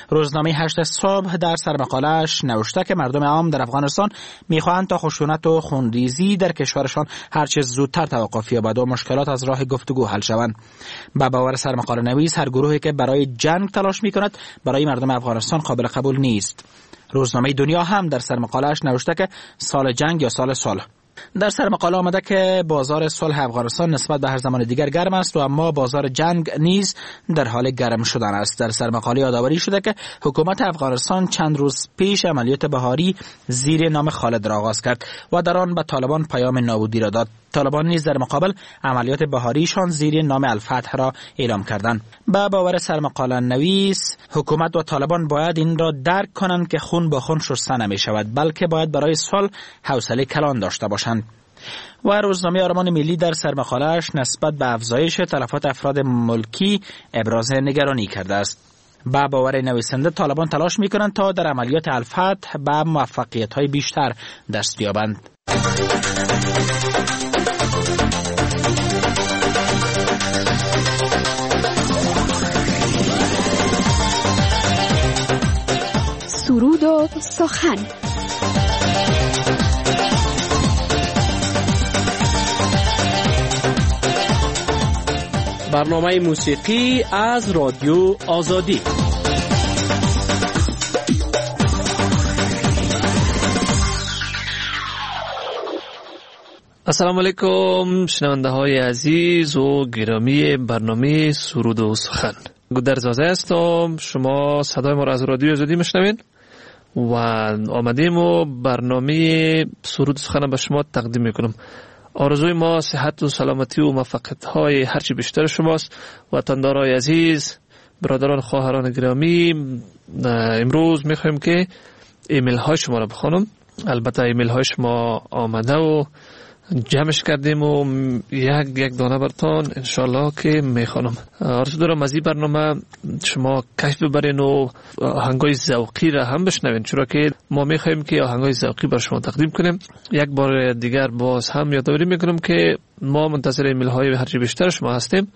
روزنامه 8 صبح در سرمقاله‌اش نوشته که مردم عام در افغانستان می‌خواهند تا خشونت و خونریزی در کشورشان هرچه زودتر توقف یابد و مشکلات از راه گفتگو حل شوند. به باور سرمقاله نویس، هر گروهی که برای جنگ تلاش می‌کند برای مردم افغانستان قابل قبول نیست. روزنامه دنیا هم در سرمقاله‌اش نوشته که سال جنگ یا سال صلح. در سرمقاله آمده که بازار صلح افغانستان نسبت به هر زمان دیگر گرم است و اما بازار جنگ نیز در حال گرم شدن است. در سرمقاله یادآوری شده که حکومت افغانستان چند روز پیش عملیات بهاری زیر نام خالد را آغاز کرد و در آن به طالبان پیام نابودی را داد. طالبان نیز در مقابل عملیات بهاریشان زیر نام الفتح را اعلام کردند. به باور سرمقاله نویس، حکومت و طالبان باید این را درک کنند که خون با خون شسته نمی شود، بلکه باید برای صلح حوصله کلان داشته باشند. و روزنامه آرمان ملی در سرمقاله‌اش نسبت به افزایش تلفات افراد ملکی ابراز نگرانی کرده است. با باور نویسنده، طالبان تلاش می‌کنند تا در عملیات الفتح به موفقیت‌های بیشتر دست یابند. سرود و سخن. برنامه موسیقی از رادیو آزادی. السلام علیکم شنونده های عزیز و گرامی برنامه سرود و سخن. گودرزاده هستم. شما صدای ما را از رادیو آزادی میشنوین و آمدیم و برنامه سرود و سخن به شما تقدیم میکنم. آرزوی ما صحت و سلامتی و موفقیت های هرچی بیشتر شماست. وطندارای عزیز، برادران خواهران گرامی، امروز میخوایم که ایمیل های شما را بخونم. البته ایمیل های شما آمده و جمعش کردیم و یک دانه برتان انشالله که میخوانم. آرزو دارم از این برنامه شما کشف ببرین و آهنگای ذوقی را هم بشنوین، چرا که ما میخوایم که آهنگای ذوقی بر شما تقدیم کنیم. یک بار دیگر باز هم یادآوری میکنم که ما منتظر ایمیل های هرچی بیشتر شما هستیم.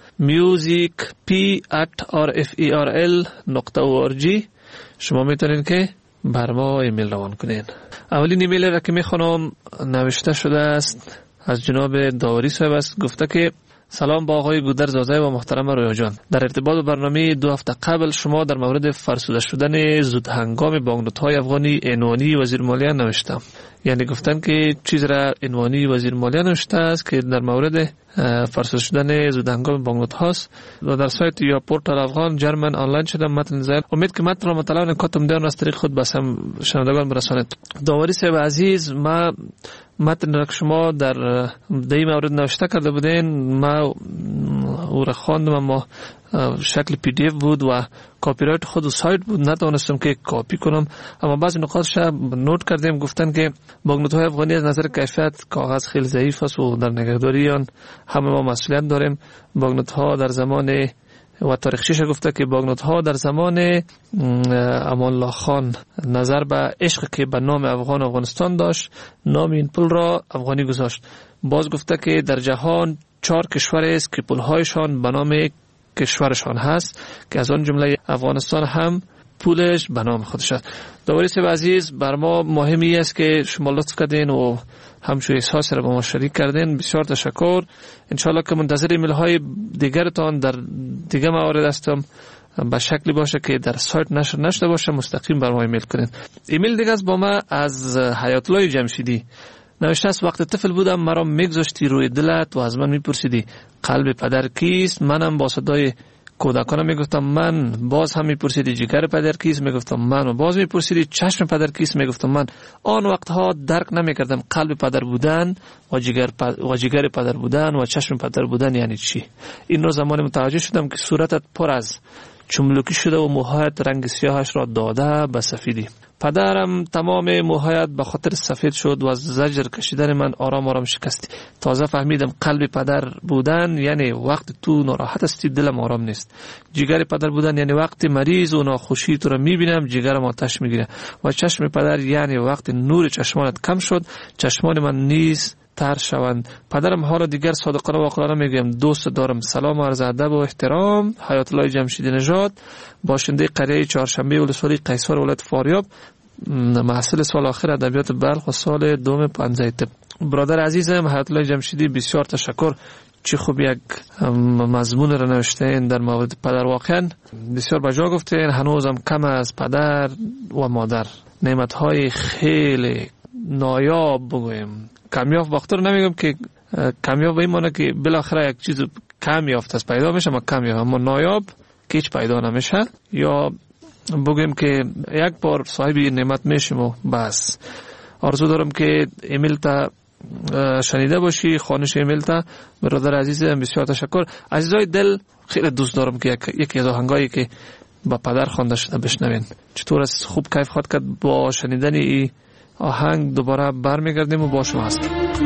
music@rferl.org شما میتونین که بر ما ایمیل روان کنین. اولین ایمیل را که میخوانم نوشته شده است از جناب داوری صاحب است. گفته که سلام با آقای گودرزاده و محترم رویا جان. در ارتباط با برنامه 2 هفته قبل شما در مورد فرسوده شدن زود هنگام بانکنوت‌های افغانی عنوانی وزیر مالیه نوشتم. یعنی گفتن که چیز را عنوانی وزیر مالیه نوشته است که در مورد فرسوده شدن زود هنگام بانکنوت هاست و در سایت یا پورتال افغان جرمن آنلاین شده متن زیر. امید که متن را مطالعه نکاتم دیان از طریق خود بس هم شنوندگان برسانید. داوری صاحب عزیز، ما متن را که شما در این مورد نوشته کرده بودین ما او را خواندم، اما شکل پی دی اف بود و کاپی رایت خود سایت بود، نتوانستم که کاپی کنم. اما بعضی نکاتش نوت کردیم. گفتن که بانکنوت‌های افغانی از نظر کیفیت کاغذ خیلی ضعیف است و در نگهداری آن همه ما مسئولیت داریم. بانکنوت‌ها در زمان و تاریخچه‌اش گفته که بانکنوت‌ها در زمان امان الله خان نظر به عشق که به نام افغانستان داشت، نام این پول را افغانی گذاشت. باز گفته که در جهان 4 کشور است که پول‌هایشان به نام کشورشان هست که از آن جمله افغانستان هم پولش به نام خودش است. داوری صاحب عزیز، بر ما مهمی است که شما لطف کردین و همچون احساس را با ما شریک کردین. بسیار تشکر. انشالله که منتظر ایمیل های دیگرتان در دیگه موارد هستم. به شکلی باشه که در سایت نشر نشده باشه، مستقیم بر ما ایمیل کنین. ایمیل دیگه از با ما از حیات الله جمشیدی نوشته است: وقت طفل بودم مرا میگذاشتی روی دلت و از من میپرسیدی قلب پدر کیست. منم با صدای کودکانم میگفتم من. باز هم میپرسیدی جگر پدر کیست، میگفتم من. و باز میپرسیدی چشم پدر کیست، میگفتم من. آن وقتها درک نمیکردم قلب پدر بودن و جگر پدر بودن و چشم پدر بودن یعنی چی. این رو زمان متوجه شدم که صورتت پر از چملوکی شده و موهایت رنگ سیاهش را داده به سفیدی. پدرم تمام موهایت به خاطر سفید شد و از زجر کشیدن من آرام آرام شکستی. تازه فهمیدم قلب پدر بودن یعنی وقت تو ناراحت هستی دلم آرام نیست. جگر پدر بودن یعنی وقت مریض و ناخوشی تو را میبینم جگرم آتش میگیره. و چشم پدر یعنی وقت نور چشمانت کم شد چشمان من نیز تر شوند. پدرم حالا دیگر صادقانه و عاقلانه میگم دوست دارم. سلام و عرض ادب و احترام. حیات الله جمشیدی نژاد، باشنده قریه چهارشنبه ولسوالی قیصر ولایت فاریاب، محصل سال آخر ادبیات بلخ و سال دوم پنجه طب. برادر عزیزم حیات الله جمشیدی، بسیار تشکر. چه خوب یک مضمون را نوشتین در مورد پدر. واقعا بسیار بجا گفتین. هنوزم کم از پدر و مادر نعمت‌های خیلی نایاب بگویم کمیاب وقت رو نمیگم که کمیاب به این معنی که بالاخره یک چیز کم یافت است پیدا میشه، ما کمیاب، اما نایاب که هیچ پیدا نمیشه. یا بگیم که یک بار صاحب نعمت میشیم و بس. آرزو دارم که ایمیل تا شنیده باشی، خوانش ایمیل تا. برادر عزیزم بسیار تشکر. عزیزای دل، خیلی دوست دارم که یکی از آهنگایی که با پدر خوانده شده بشنوین. چطور است؟ خوب کیف خواهد کرد با شنیدن این آهنگ. دوباره برمیگردیم و با شما هستیم.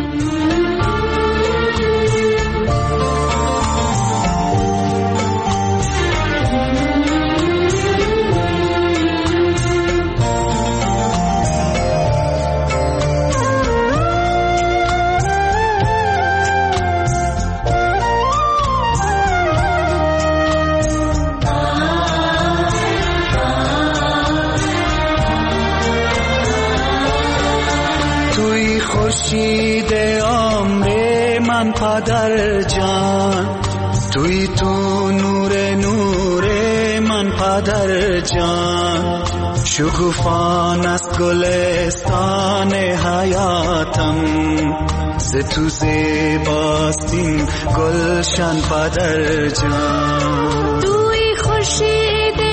خورشید عمر من پدر جان، توی تو نور من پدر جان. شکوفان از گلستان حیاتم، ز تو زیباست این گلشن پدر جان. توی خورشید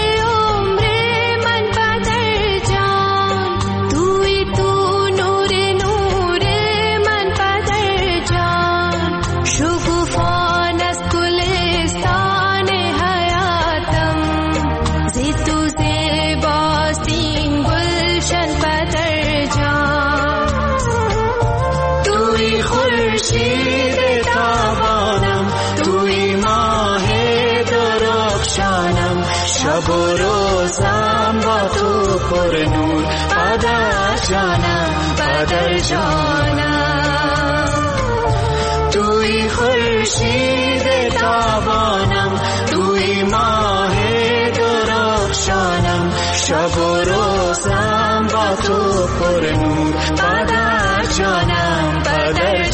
شب و روزم با تو پر نور پدر جانم، پدر جانم. توی خورشید تابانم، توی ماه درخشانم. شب و روزم با تو پر نور پدر جانم، پدر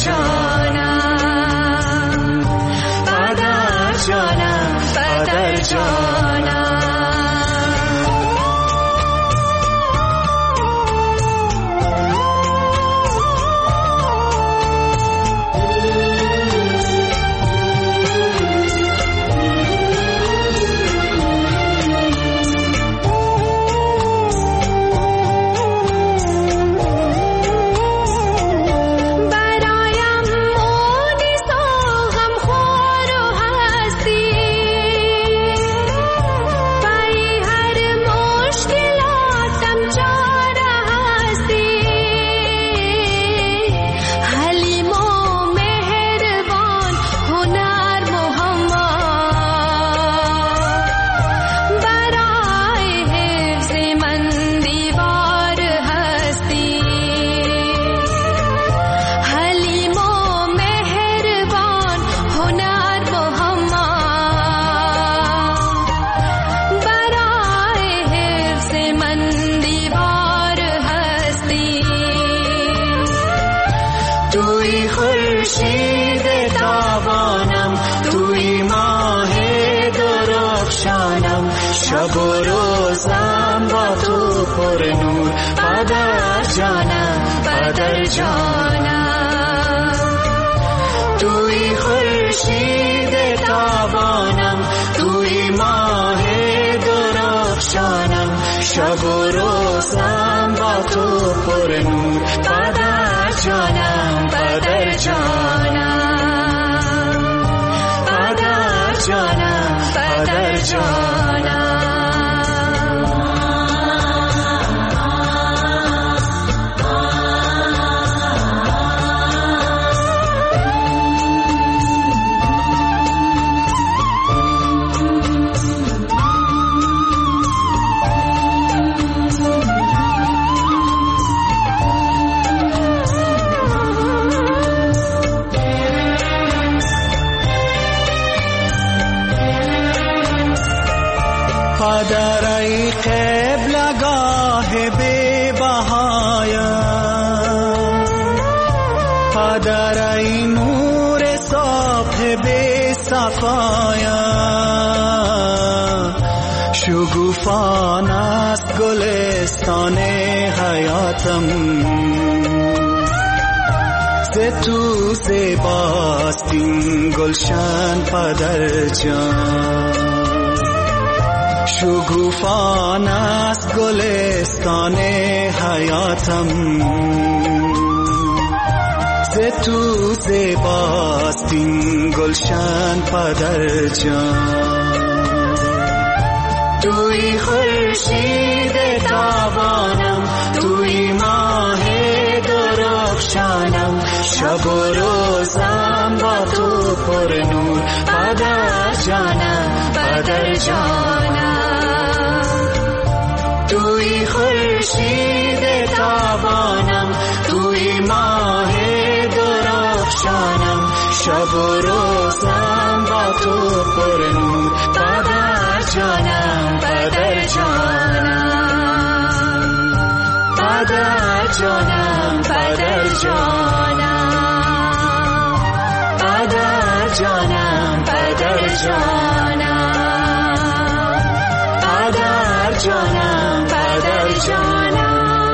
جانم، پدر جانم، پدر جانم. شب و روزم با تو پر نور پدر جانم، پدر جانم. توی خورشید تابانم، توی ماه درخشانم. شب و روزم با تو پر نور پدر جانم، پدر جانم، پدر جانم، پدر جانم. نگاه بی بهایم، پدر این نور صبح بی صفایم، شگوفان است گلستان حیاتم، ز تو زیباست این گلشن پدر جان، شگوفان است گلستان حیاتم، ز تو زیباست این گلشن پدر جان. توی خورشید تابانم، توی ماه درخشانم، شب و روزم با تو پر نور پدر جانم، پدر جانم. توی خورشید تابانم، توی ماه درخشانم، شب و روزم با تو پر نور پدر جانم، پدر جانم، پدر جانم، پدر جانم، پدر جانم، پدر جانم، پدر جانم، پدر جانم.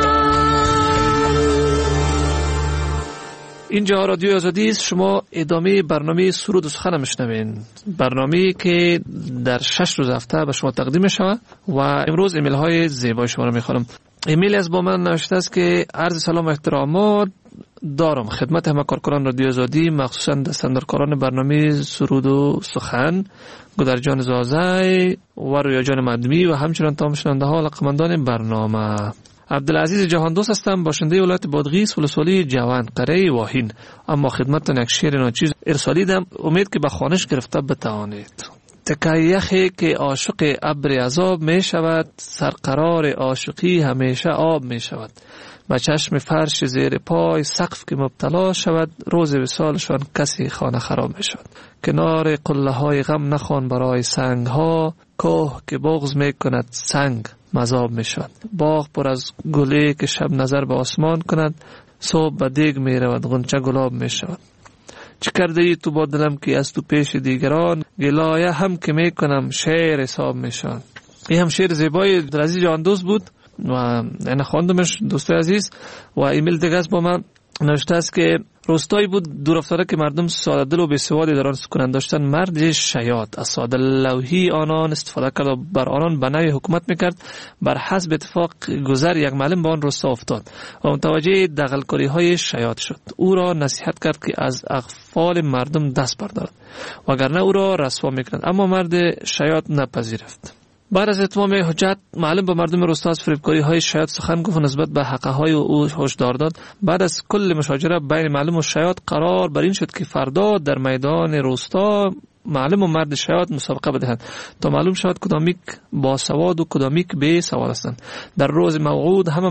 اینجا رادیو آزادی است. شما ادامه برنامه سرود و سخن میشنوین، برنامه که در 6 روز هفته به شما تقدیم میشه و امروز ایمیل های زیبای شما رو میخوانم. ایمیل از با من نوشته است که عرض سلام و احترامات دارم خدمت همه کارکنان رادیو آزادی، مخصوصا دستاندرکاران برنامه سرود و سخن، گودرجان زازای و رویا جان مدمی و همچنان تمام شنونده ها و علاقه‌مندان برنامه. عبدالعزیز جهان دوست هستم، باشنده ولایت بادغیس ولسوالی جوان قره واهین. اما خدمتتان یک شعر ناچیز ارسالیدم، امید که به خوانش گرفته بتوانید. تکه یخی که عاشق ابر عذاب می شود، سرقرار عاشقی همیشه آب می شود. با چشم فرش زیر پای سقف که مبتلا شود، روز وصالشان کسی خانه خراب می شود. کنار قله های غم نخوان برای سنگ ها، کوه که بغض می کند سنگ مذاب می شود. باغ پر از گلی که شب نظر به آسمان کند، صبح به دیگ می رود غنچه گلاب می شود. چه کرده ای تو با دلم که از تو پیش دیگران، گلایه هم که می کنم شعر حساب می شود. این هم شعر زیبای عبدالعزیز جهان دوست بود و این خواندمش دوست عزیز. و ایمیل دیگه با من نوشته است که روستایی بود دور افتاده که مردم ساده دل و بی‌سوادی در آن سکونت داشتند. مرد شیاد از ساده لوحی آنان استفاده کرد و بر آنان به نوعی حکومت میکرد. بر حسب اتفاق گذر یک معلم به آن روستا افتاد و متوجه دغل‌کاری های شیاد شد. او را نصیحت کرد که از اغفال مردم دست بردارد وگرنه او را رسوا میکنند، اما مرد شیاد نپذیرفت. بعد از اتمام حجت معلم به مردم روستا از فریبکاری های شیاد سخن گفت و نسبت به حقه های او هشدار داد. بعد از کل مشاجره بین معلم و شیاد قرار بر این شد که فردا در میدان روستا معلم و مرد شیاد مسابقه بدهند تا معلوم شود کدامیک با سواد و کدامیک بی سواد هستند. در روز موعود همه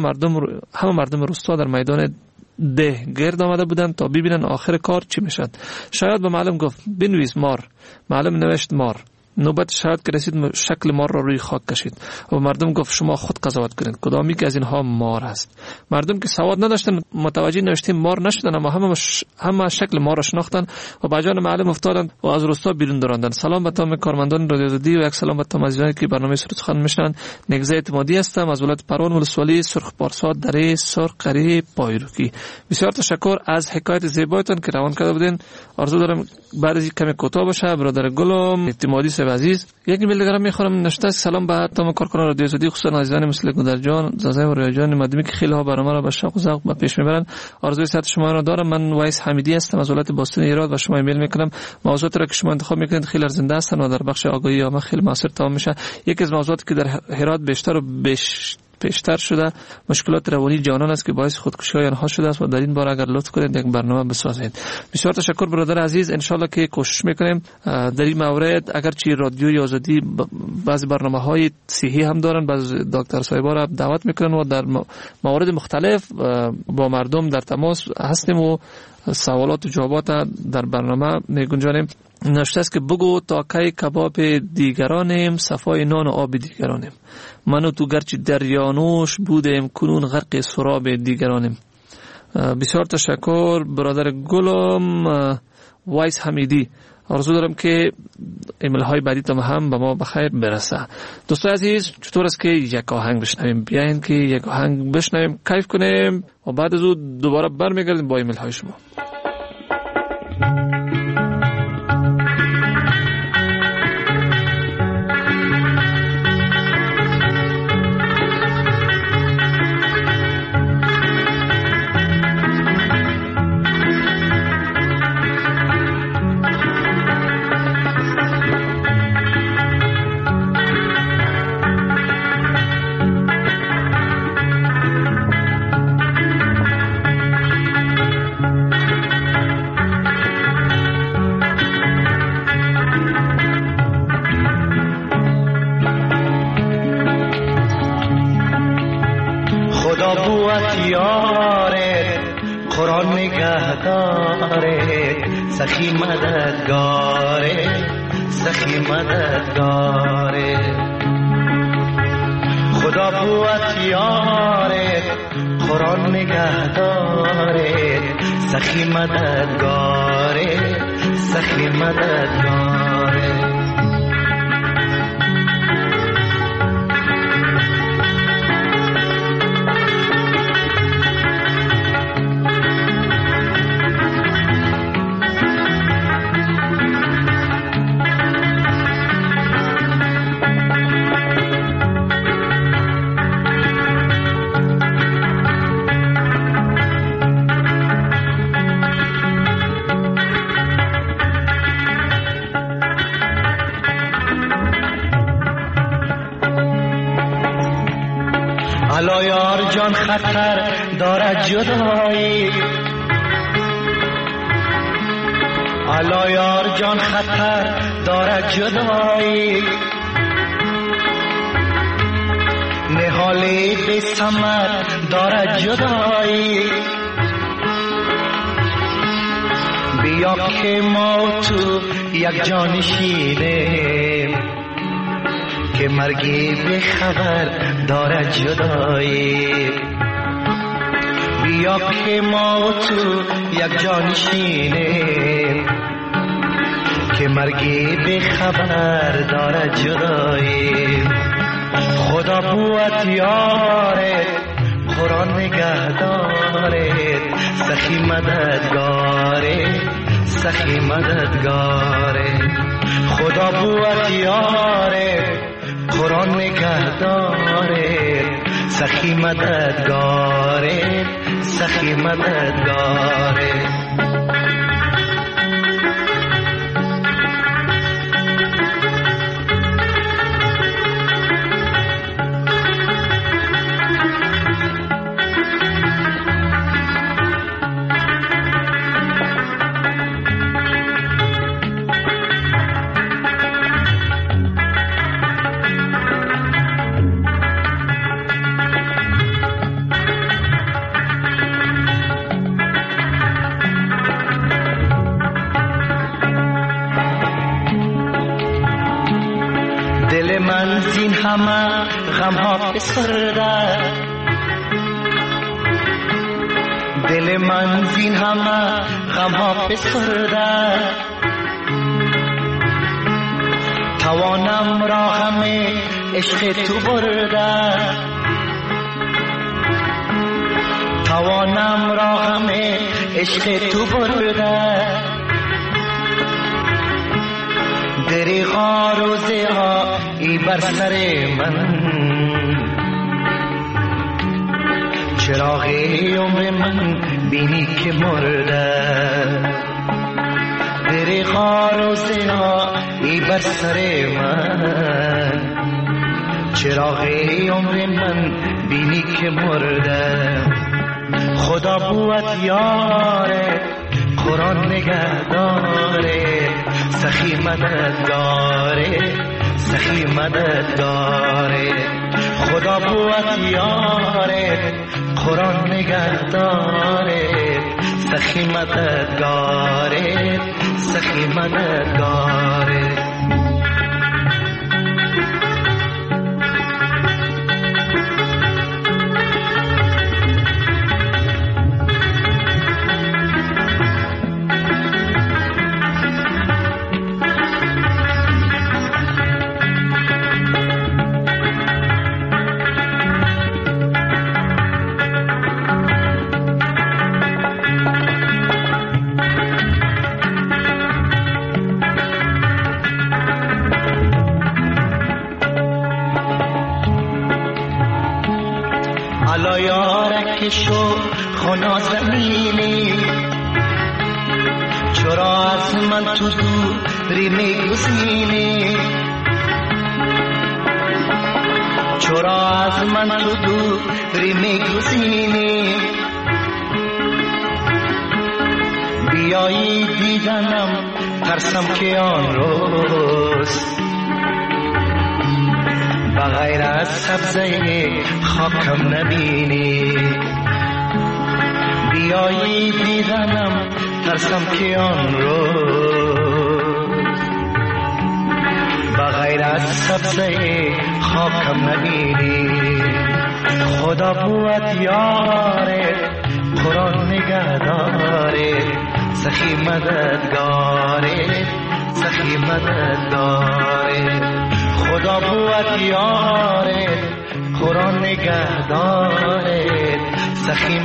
مردم روستا در میدان ده گرد آمده بودند تا ببینن آخر کار چی میشد. شیاد به معلم گفت بنویس مار. معلم نوشت مار. نوبت شاید که رسید شکل مار را روی خاک کشید و مردم گفت شما خود قضاوت کنید کدامی که از اینها مار است. مردم که سواد نداشتن متوجه نوشته مار نشدن، اما همه شکل مار را شناختند و به جان معلم افتادند و از روستا بیرون دراندند. سلام به تمام کارمندان رادیو آزادی و یک سلام به تمام عزیزانی که برنامه سرود سخن میشنوند. نگزه اعتمادی هستم از ولایت پروان ولسوالی سرخ پارسا دره سرخ قره پایروکی. بسیار تشکر از حکایت زیبایتان که روان کرده بودین. آرزو دارم بعد از کمی کوتاه باشه. برادر گلم اعتمادی عزیز یک ایمیل دیگه میخوام نوشته سلام به تمام کارکنان رادیو آزادی، خصوصا عزیزان مثل گودرجان زازای و رویا جان مدمی که خیلی ها برنامه را به شوق و ذوق به پیش میبرن. آرزوی صحت شما را دارم. من وایس حمیدی هستم از ولایت باستان ایران و شما ایمیل میکنم. موضوعاتی را که شما انتخاب میکنید خیلی ارزنده هستند و در بخش آگاهی عامه خیلی موثر تمام میشه. یکی از موضوعاتی که در هرات بیشتر و پیشتر شده مشکلات روانی جوانان است که باعث خودکشی آنها شده است و در این باره اگر لطف کنید یک برنامه بسازید. بسیار تشکر برادر عزیز. ان شاء الله که کوشش میکنیم در این مورد. اگرچه رادیوی آزادی بعضی برنامه‌های صحی هم دارن، بعضی دکتر صاحبا را دعوت میکنن و در موارد مختلف با مردم در تماس هستیم و سوالات و جوابات در برنامه میگنجانیم. نوشته است که بگو تا کی کباب دیگرانیم، صفای نان و آب دیگرانیم. من و تو گرچه دریانوش بودیم، کنون غرق سراب دیگرانیم. بسیار تشکر برادر گلم وایس حمیدی. آرزو دارم که ایمیل های بعدی تا هم به ما بخیر برسه. دوستان عزیز، چطور است که یک آهنگ بشنویم؟ بیاین که یک آهنگ بشنویم، کیف کنیم و بعد از اون دوباره برمیگردیم با ایمیل های شما. سخی مددگاره سخی مددگاره خدا قوت یاره قرآن نگهداره سخی مددگاره سخی مددگاره الا یار جان خطر دارد جدایی الا یار جان خطر دارد جدایی نهالی بی ثمر دارد جدایی بیا که ما تو یک جانشینیم که مرگی به خبر دارد جدایی بیا که ما تو یک جانشینیم که مرگی به خبر دارد جدایی خدا قوت یاره قرآن نگهداره سخی مددگاره سخی مددگاره خدا قوت یاره قرآن نگهداره سخی مددگاره سخی مددگاره دل من زین همه غم ها بسرده دل من زین همه غم ها بسرده توانم را همه عشق تو برده توانم را همه عشق تو برده دریغا روزه ها ای بر سر من چراغی عمر من بینی که مرده دریغا روزه ها ای بر سر من چراغی عمر من بینی که مرده خدا قوت یاره قرآن نگهداره سخی مددگاره سخی مددگاره خدا قوت یاره قرآن نگهداره سخی مددگاره سخی مددگاره الا یارک شو خنا زمینی چرا از من تو دوری میگزینی چرا از من تو دوری میگزینی بیایی دیدنم ترسم که آن روز بغیر از سبزه خاکم نبینی بیایی دیدنم ترسم که آن روز بغیر از سبزه خاکم نبینی خدا بود یاره قرآن نگهداره سخی مددگاره سخی مددگاره خدا بود یاره قرآن نگهداره سخی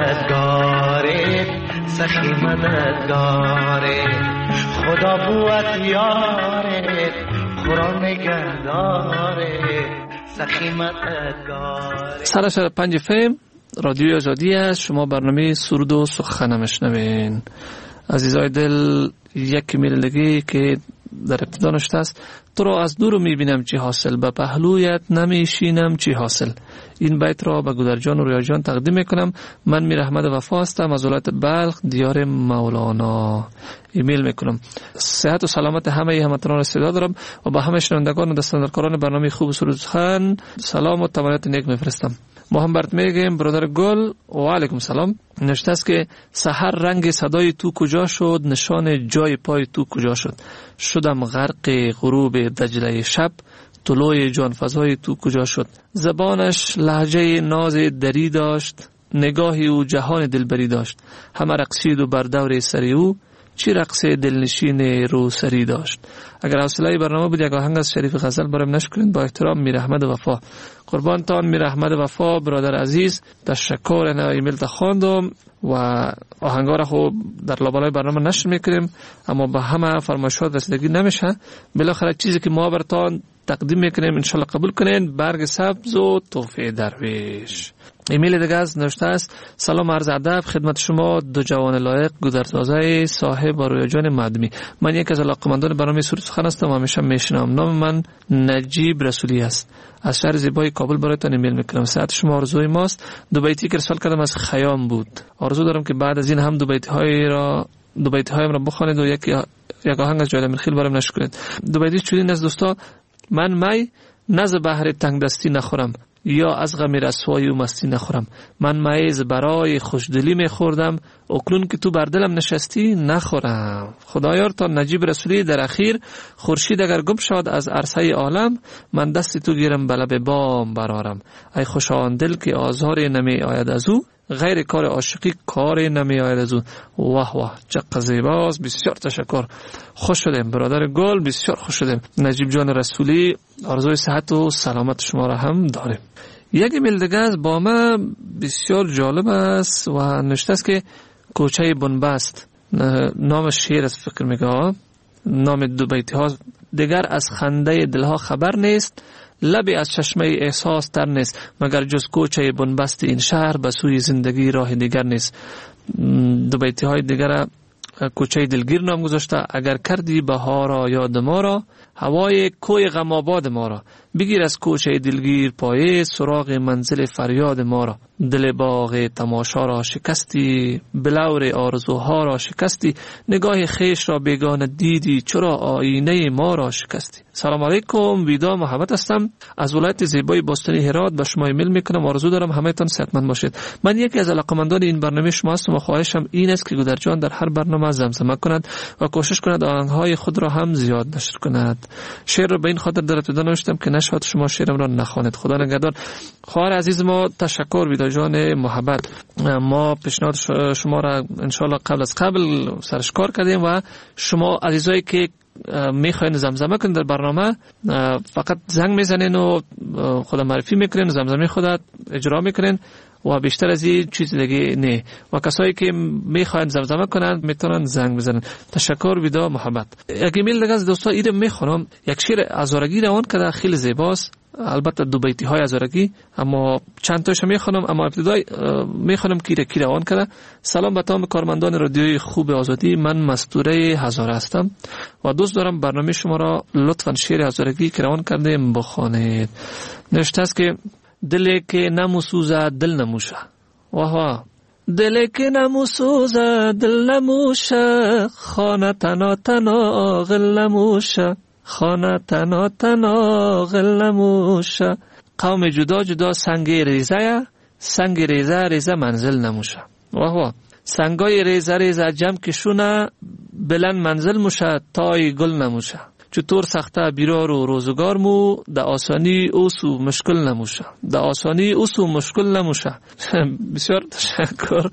مددگاره سخی مددگاره خدا بود یاره قرآن نگهداره سخی مددگاره. 105 FM رادیو آزادی است. شما برنامه سرود و سخن میشنوین. عزیزای دل، یک میلگی که در ابتدا نشته است: تو را از دور میبینم چی حاصل، به پهلویت نمیشینم چی حاصل. این بیت را به گودرجان و ریاجان تقدیم میکنم. من میر احمد وفا هستم از ولایت بلخ دیار مولانا. ایمیل میکنم. صحت و سلامت همه هموطنان را استعداد دارم و به همه شنوندگان و دستاندرکاران برنامه خوب سرود سخن سلام و تمنیات نیک میفرستم. ما هم برات میگیم برادر گل و علیکم سلام. نوشته است که سحر رنگ صدای تو کجا شد، نشان جای پای تو کجا شد. شدم غرق غروب دجله شب، طلوع جان فضای تو کجا شد. زبانش لهجه ناز دری داشت، نگاهی او جهان دلبری داشت. همه رقصید و بر دور سری او، چی رقص دلنشین رو سری داشت. اگر حوصله برنامه بود یک آهنگ از شریف غزل برایم نشر کنید. با احترام میر احمد وفا. قربانتان میر احمد وفا برادر عزیز. تشکر. انا ایمیل تا خواندم و آهنگا را خب در لابلای برنامه نشر میکنیم، اما به همه فرمایشات رسیدگی نمیشه. بالاخره چیزی که ما براتون تقدیم میکنیم انشالله قبول کنین. برگ سبز و تحفه درویش. ایمیل دیگه از نوشته است: سلام عرض ادب خدمت شما دو جوان لایق گودرزازه صاحب و رویاجان مدمی. من یک از علاقه‌مندان برنامه سرود سخن هستم و همیشه میشنوم. نام من نجیب رسولی است. از شهر زیبای کابل برایتان ایمیل میکنم. صحت شما آرزوی ماست. دو بیتی که ارسال کردم از خیام بود. آرزو دارم که بعد از این هم دو بیت هایم را بخوانید و یک آهنگ از جاید امیرخیل برایم نشر کنید. دو بیتی چنین از دوستا: من می نز بحر تنگ دستی نخورم، یا از غم رسوایی و مستی نخورم. من میز برای خوشدلی میخوردم، اکنون که تو بر دلم نشستی نخورم. خدایار تا نجیب رسولی در اخیر: خورشید اگر گم شود از عرصه عالم، من دست تو گیرم به لب بام برارم. ای خوش آن دل که آزار نمی آید از او، غیر کار عاشقی کار نمی آید از او. واه واه چقدر زیباست. بسیار تشکر. خوش شدیم برادر گل، بسیار خوش شدیم. نجیب جان رسولی آرزوی صحت و سلامت شما را هم داریم. یک ایمیل دیگه از با ما بسیار جالب است و نوشته است که کوچه بنبست، نام شعر است فکر میگه، نام دو بیت ها: دیگر از خنده دلها خبر نیست، لبی از چشمه احساس تر نیست، مگر جز کوچه بنبست این شهر به سوی زندگی راه دیگر نیست. دو بیت های دیگر کوچه دلگیر نام گذاشته: اگر کردی بهارا یاد ما را، هوای کوی غم آباد ما را، بگیر از کوچه دلگیر پایه، سراغ منزل فریاد ما را. دل باغ تماشا را شکستی، بلور آرزوها را شکستی، نگاه خیش را بیگانه دیدی، چرا آینه ما را شکستی. سلام علیکم، ویدا محمد هستم از ولایت زیبای باستانی هرات. به شما ایمیل میکنم، آرزو دارم همه تان صحتمند باشید. من یکی از علاقه‌مندان این برنامه شما هستم و خواهشم این است که گودر جان در هر برنامه زمزمه کند و کوشش کند آهنگهای خود را هم زیاد نشر کند. شعر را به این خاطر در ابتدا نوشتم که نشود شما شعرم را نخوانید. خدا نگهدار. خواهر عزیز ما، تشکر ویدا جان محبت. ما پیشنهاد شما را انشالله قبل از قبل سرش کار کردیم و شما عزیزایی که میخواین زمزمه کنید در برنامه فقط زنگ میزنین و خدا معرفی میکنین، زمزمه خودت اجرا میکنین و بیشتر از این چیز دیگه نه. و کسایی که میخواین زمزمه کنند میتونن زنگ بزنن. تشکر ویدا محبت. یک ایمیل دیگه از دوستا ایره میخونم. یک شعر هزارگی روان کرده، خیلی زیباست، البته دو بیتی های هزارگی، اما چند تاشو میخونم. اما ابتدای میخونم کی روان کرده. سلام به تمام کارمندان رادیوی خوب آزادی، من مستوره هزاره هستم و دوست دارم برنامه شما را لطفاً شعر هزارگی که روان کرده بخوانید. نوشته است که دلی که نموسوزه دل نموشه. واه دلی که نموسوزه دل نموشه، خانه تنا تنا غل نموشه، خانه تنا تنا غل نموشه. قوم جدا جدا سنگ ریزه، سنگ ریزه ریزه منزل نموشه. واه سنگای ریزه ریزه جمع کشونه، بلند منزل موشه تای گل نموشه. چطور سخته بیرار و روزگار مو، ده آسانی اوسو مشکل نموشه، ده آسانی اوسو مشکل نموشه. بسیار تشکر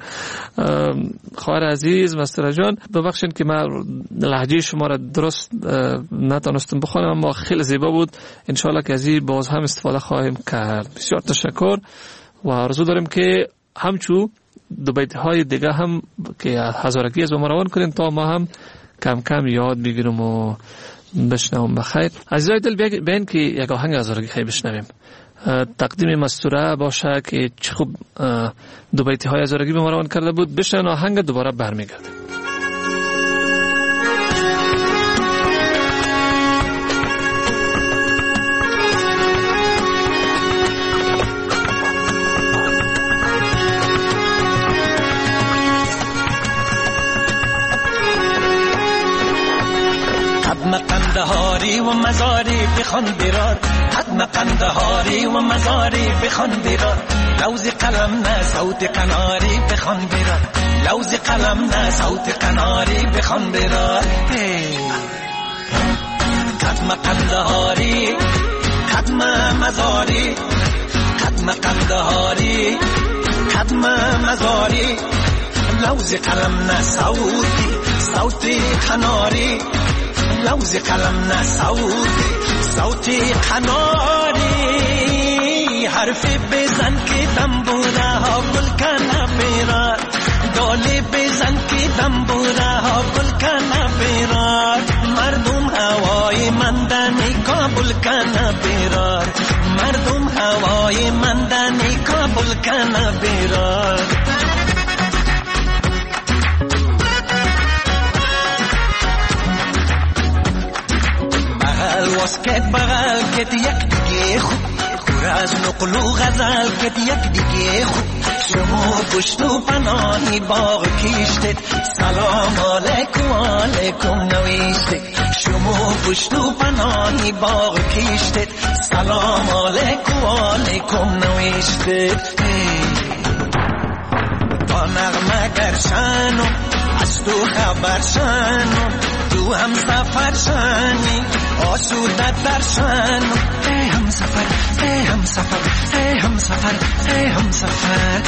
خواهر عزیز مستر جان. ببخشید که من لهجه شما را درست نتونستم بخونم، اما خیلی زیبا بود. انشالله که از این باز هم استفاده خواهیم کرد. بسیار تشکر و آرزو داریم که همچو دو بیت های دیگه هم که هزارگی از ما روان کنیم تا ما هم کم کم یاد بگیریم و بشنوم. بخیر عزیزای دل، بیاین که یک آهنگ هزارگی خیلی بشنویم. تقدیم مستوره باشه که چه خوب دو بیتی های هزارگی به ما روان کرده بود. بشنویم آهنگ، دوباره برمیگردیم. قندهاری و مزاری بخوان برات، حتما قندهاری و مزاری بخوان برات، لوز قلم نه صوت قناری بخوان برات، لوز قلم نه صوت قناری بخوان برات. حتما قندهاری حتما مزاری، حتما قندهاری حتما مزاری، لوز قلم نه صوت قناری، لوز قلم نه صوت قناری. حرف بزن که دنبوره ها گل کنه بیرار، دالی بزن که دنبوره ها گل کنه بیرار، مردم هوای مندنی کابل کنه بیرار، مردم هوای مندنی کابل کنه بیرار. واسکت بغل کت یک دیگه خوب، خور از نقل و غزل کت یک دیگه خوب، شما گشت و پناهی باغ کشتید، سلام علیکم علیکم نوشتید، شما گشت و پناهی باغ کشتید، سلام علیکم علیکم نوشتید. با نغمه گرشن و از تو خبر شن و تو هم سفر شنی آسوده درشن، ای هم سفر ای هم سفر ای هم سفر ای هم سفر.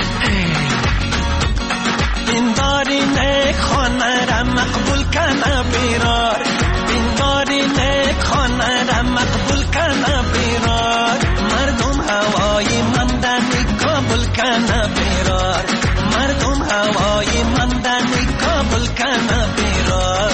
این داری نیک خانه را مقبول کنه بیرار، این داری نیک خانه را مقبول کنه بیرار، مردم هوای مندنی کابل کنه بیرار، مردم هوای مندنی کابل کنه بیرار.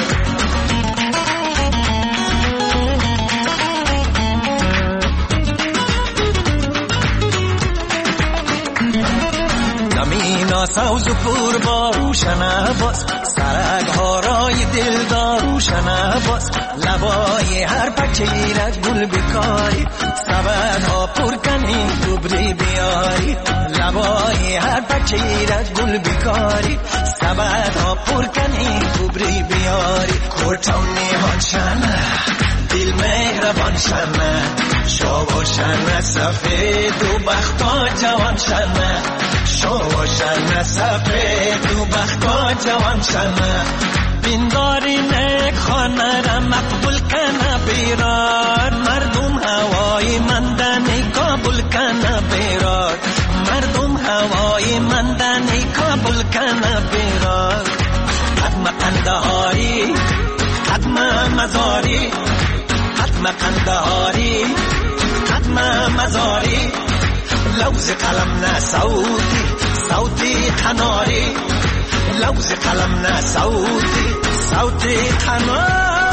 زمین سوز و پور با روشن باز، سرک ها رای دلدار روشن باز، لبای هر بچه را گل بکاری، سبدها پر کنی دوبری بیاری لبای هر بچه را گل بکاری سبدها پر کنی دوبری بیاری کورتونی هانشانه دل مهربان شنه شو شنه سفید و بختا جوان شنه شو شنه سفید و بختا جوان شنه بینداری نک خانه را مقبول کنه بیرار مردم هوای مندنی قبول کنه بیرار مردم هوای مندنی قبول کنه بیرار قدم قندهاری قدم مزاری قدم قندهاری قدم مزاری لوز قلم نه صوتی صوتی قناری لوز قلم نه صوتی قناری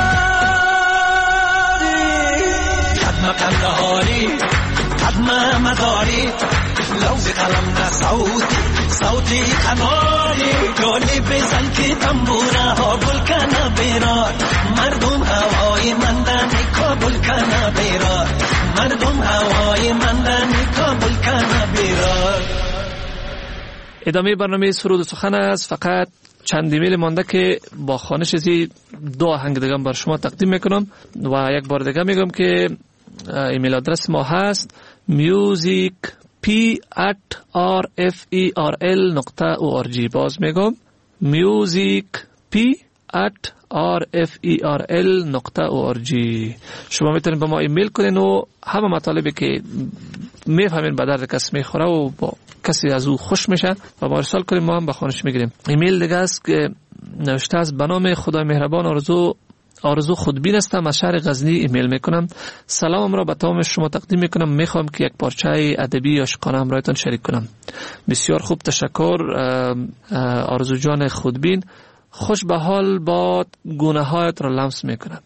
قدم قندهاری قدم مزاری لوز قلم نه صوتی قناری گلی بزن که تنبوره ها گل کنه بیرار مردم هوای مندنی قبول کنه بیرار مردم هوای مندنی قبول کنه بیرار. ادامه برنامه سرود و سخن است. فقط چند ایمیل مانده که با خوانش زی دو آهنگ دیگه بر شما تقدیم میکنم و یک بار دیگه میگم که ایمیل آدرس ما هست musicp@rferl.org. باز میگم musicp@rferl.org. شما میتونید با ما ایمیل کنین و همه مطالبی که میفهمین به درد کس میخوره و با کسی از او خوش میشه و ما ارسال کنیم ما هم به خوانش میگیریم. ایمیل دیگه است که نوشته است به نام خدای مهربان آرزو خودبین هستم از شهر غزنی ایمیل میکنم. سلامم را به تمام شما تقدیم میکنم. میخوام که یک پارچه ادبی عاشقانه همراهتان شریک کنم. بسیار خوب، تشکر آرزو جان خودبین. خوش به حال باد گناهات را لمس میکند.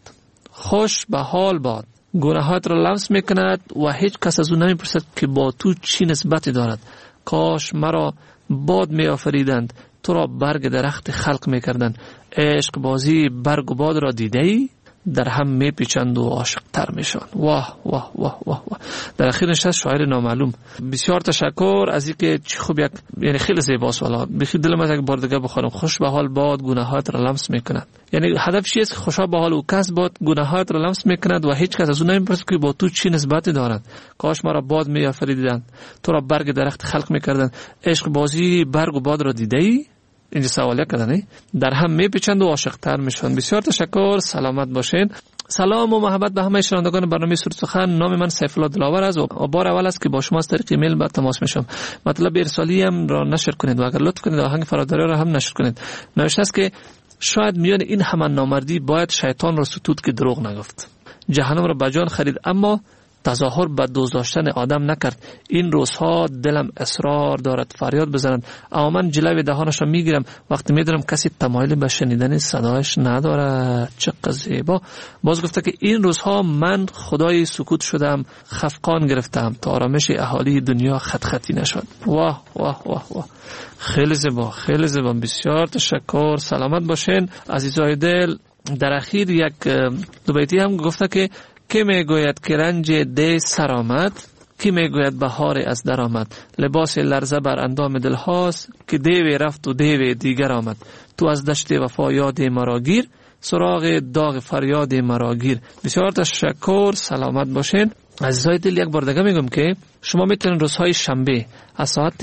خوش به حال باد گناهات را لمس میکند و هیچ کس از او نمیپرسد که با تو چی نسبتی دارد. کاش مرا باد میآفریدند، تو را برگ درخت خلق میکردند. عشق بازی برگ و باد را دیده ای؟ در هم میپیچند و عاشق تر میشن. واه واه واه واه واه. در اخیر نشست شاعر نامعلوم. بسیار تشکر از اینکه چی خوب یک یعنی خیلی زیباست. والا بخیر دلم از یک بار دیگه بخونم. خوش به حال باد گناهات را لمس میکند. یعنی هدف چیست؟ خوشا به حال او کس باد گناهات را لمس میکند و هیچ کس از اون نمیپرسد که با تو چی نسبتی دارد. کاش ما را باد میآفریدند، تو را برگ درخت خلق میکردند. عشق بازی برگ و باد را دیده ای؟ اینجا سوالیه کردن در هم میپیچند و عاشق تر میشن. بسیار تشکر، سلامت باشین. سلام و محبت به همه شنوندگان برنامه سرود سخن. نام من سیف الله دلاور است و بار اول است که با شما از طریق ایمیل به تماس میشم. مطلب ارسالی هم را نشر کنید و اگر لطف کنید آهنگ فراداری را هم نشر کنید. نوشته است که شاید میان این همه نامردی باید شیطان را ستود که دروغ نگفت، جهنم را به جان خرید اما تظاهر به دوست داشتن آدم نکرد. این روزها دلم اصرار دارد فریاد بزنند اما من جلوی دهانش را میگیرم وقتی میدونم کسی تمایل به شنیدن صدایش ندارد. چقدر زیبا. باز گفته که این روزها من خدای سکوت شدم، خفقان گرفتم تا آرامش اهالی دنیا خط خطی نشد. واه واه واه واه. خیلی زیبا، خیلی زیبا. بسیار تشکر، سلامت باشین عزیزای دل. در اخیر یک دو بیتی هم گفته که کی میگوید که رنج دی سر آمد، کی میگوید بهار از در آمد. لباس لرزه بر اندام دل هاست که دیوی رفت و دیوی دیگر آمد. تو از دشت وفا یاد مرا گیر، سراغ داغ فریاد مرا گیر. بسیار تشکر، سلامت باشین عزیزای دل. یک بار دیگه میگم که شما میتونید روزهای شنبه از ساعت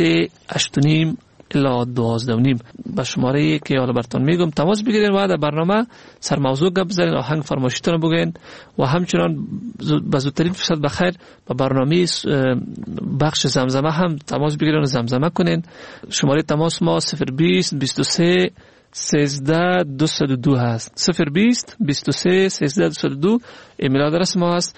8:30 الا 12:30 به شماره که حالا براتون میگم تماس بگیرین و در برنامه سر موضوع گپ بزنین، آهنگ فرمایشتون بگین و همچنان به زودترین فرصت بخیر به برنامه بخش زمزمه هم تماس بگیرین و زمزمه کنین. شماره تماس ما 020 23 13 202 هست. 020 23 13 202. ایمیل آدرس ما هست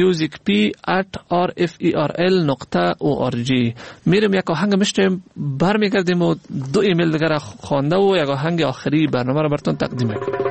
musicp@rferl.org. میریم یک آهنگ میشنویم، برمیگردیم و دو ایمیل دیگر خوانده و یک آهنگ آخری برنامه رو براتون تقدیم میکنم.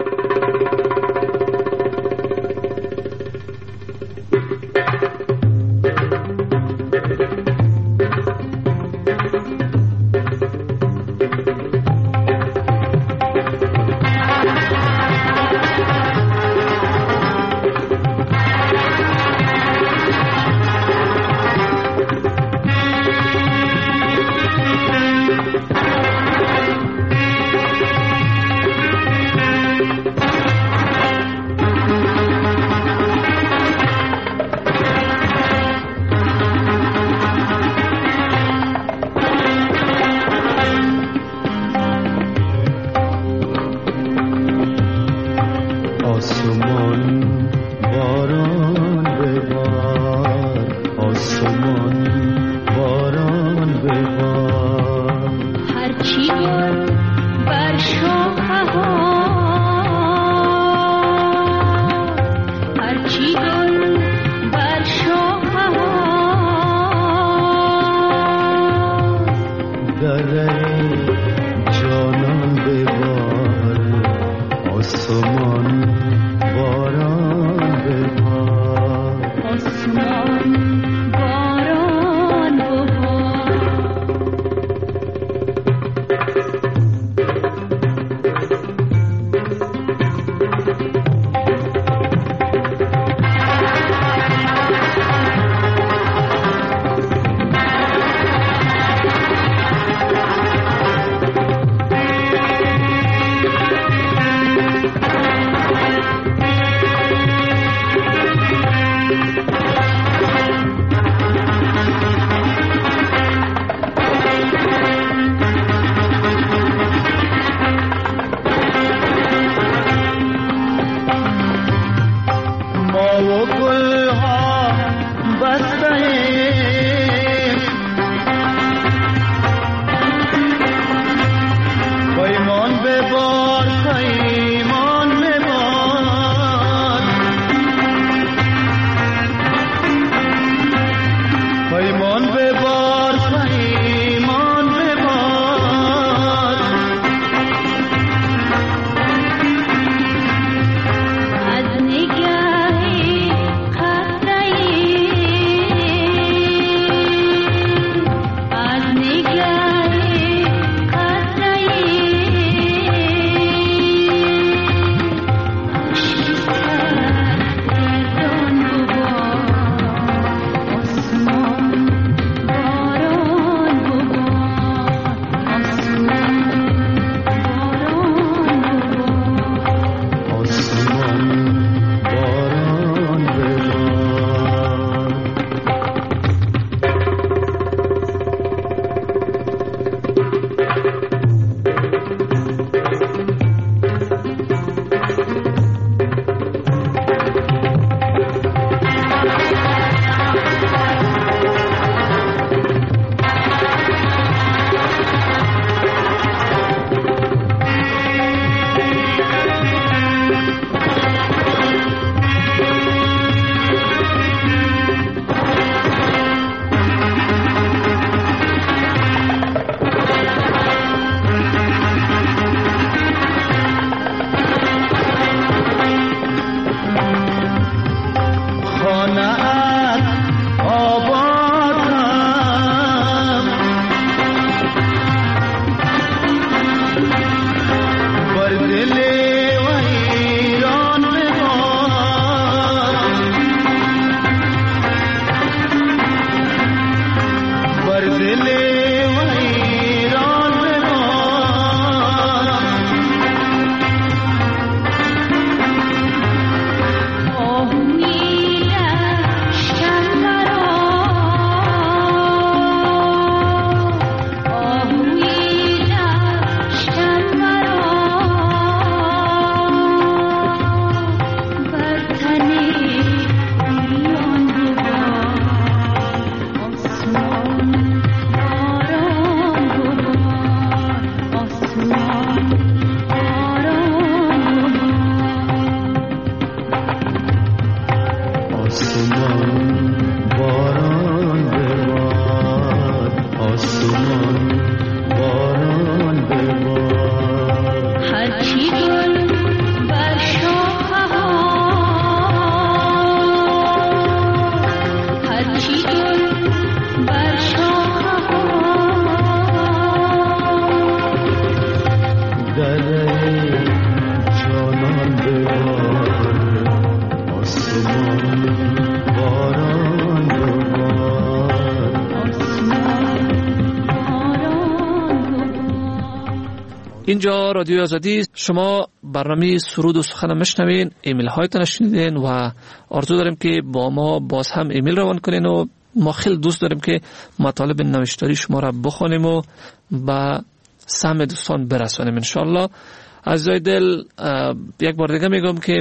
اینجا رادیو آزادی، شما برنامه سرود و سخن میشنوین، ایمیل هایتون شنیدین و آرزو داریم که با ما باز هم ایمیل روان کنین و ما خیلی دوست داریم که مطالب نوشتاری شما را بخونیم و به سهم دوستان برسانیم انشالله. عزیزای دل، یک بار دیگه میگم که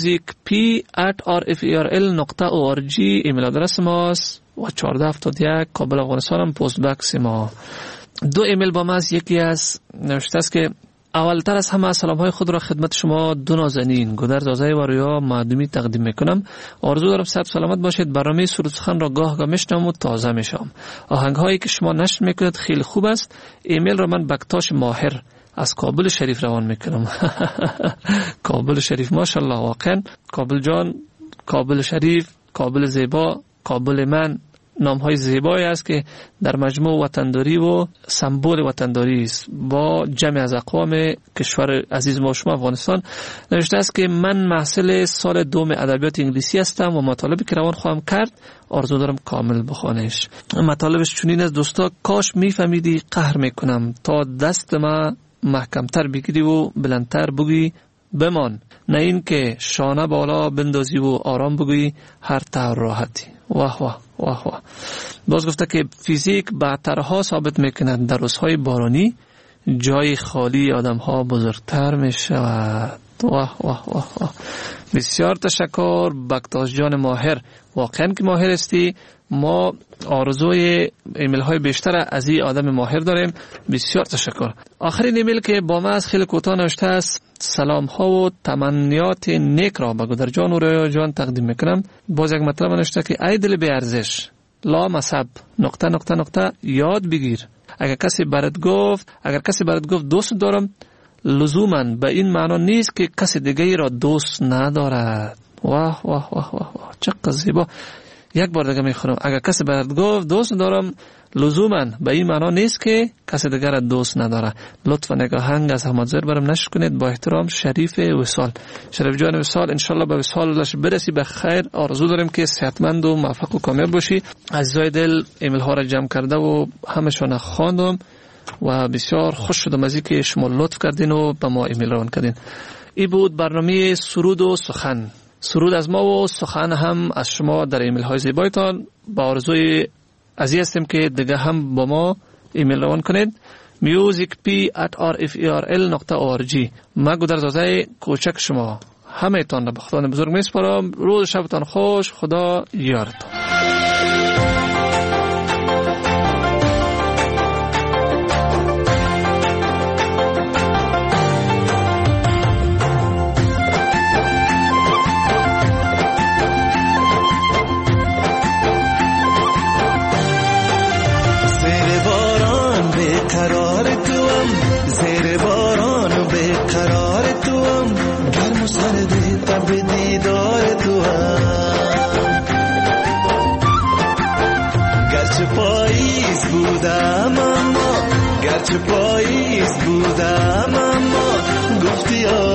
musicp@rferl.org ایمیل آدرس ماست و 1471 کابل افغانستان هم پست باکس ما. دو ایمیل با ما است. یکی از نوشته است که اولتر از همه سلام های خود را خدمت شما دو نازنین گودرز آزای و رویا معدومی تقدیم میکنم. آرزو دارم صحت سلامت باشید. برنامه سرود سخن را گاه میشنوم و تازه میشم. آهنگ هایی که شما نشر میکنید خیلی خوب است. ایمیل را من بکتاش ماهر از کابل شریف روان میکنم. کابل شریف ماشاءالله، واقعا کابل جان، کابل شریف، کابل زیبا، کابل من نام های زیبایی است که در مجموع وطنداری و سمبل وطنداری است با جمع از اقوام کشور عزیز ما شما افغانستان. نوشته است که من محصل سال دوم ادبیات انگلیسی هستم و مطالبی که روان خواهم کرد آرزو دارم کامل بخوانش. مطالبش چنین است: دوستا، کاش میفهمیدی قهر میکنم تا دست ما محکمتر بگیری و بلندتر بگی بمان، نه این که شانه بالا بندازی و آرام بگویی هر طور راحتی. واه واه واه واه. باز گفته که فیزیک بعدترها ثابت میکند در روزهای بارانی جای خالی آدم ها بزرگتر میشود. واه واه واه واه. بسیار تشکر بکتاش جان ماهر، واقعا که ماهر استی. ما آرزوی ایمیل های بیشتر از این آدم ماهر داریم. بسیار تشکر. آخرین ایمیل که با ما از خیلی کوتاه نوشته است: سلام ها و تمنیات نیک را به گودر جان و رویا جان تقدیم میکنم. باز یک مطلب نوشته که ای دل بی ارزش لا مصب نقطه نقطه نقطه یاد بگیر، اگر کسی برات گفت دوست دارم، لزوما به این معنا نیست که کسی دیگه را دوست ندارد. واه واه واه واه واه، چقدر زیبا. یک بار دیگه میخونم: اگر کسی برات گفت دوست دارم، لزوما به این معنا نیست که کسی دیگر را دوست نداره. لطفا نگاهنگ از حمادزر برام نشر کنید. با احترام شریف وصال. شریف جان وصال، انشالله به وصالش برسی به خیر. آرزو داریم که صحتمند و موفق و کامیاب باشی. عزیزای دل ایمیل ها را جمع کرده و همشون خواندم و بسیار خوش شدم از اینکه شما لطف کردین و به ما ایمیل روان کردین. این بود برنامه سرود و سخن. سرود از ما و سخن هم از شما در ایمیل های زیبایتان. با آرزوی عزیز هستیم که دیگه هم با ما ایمیل روان کنید. musicp@rferl.org. ما گودرز آزای کوچک شما همه تان را به خدا بزرگ میسپارم. روز شبتان خوش. خدا یارتان. گرچه پاییز بودم اما گفتی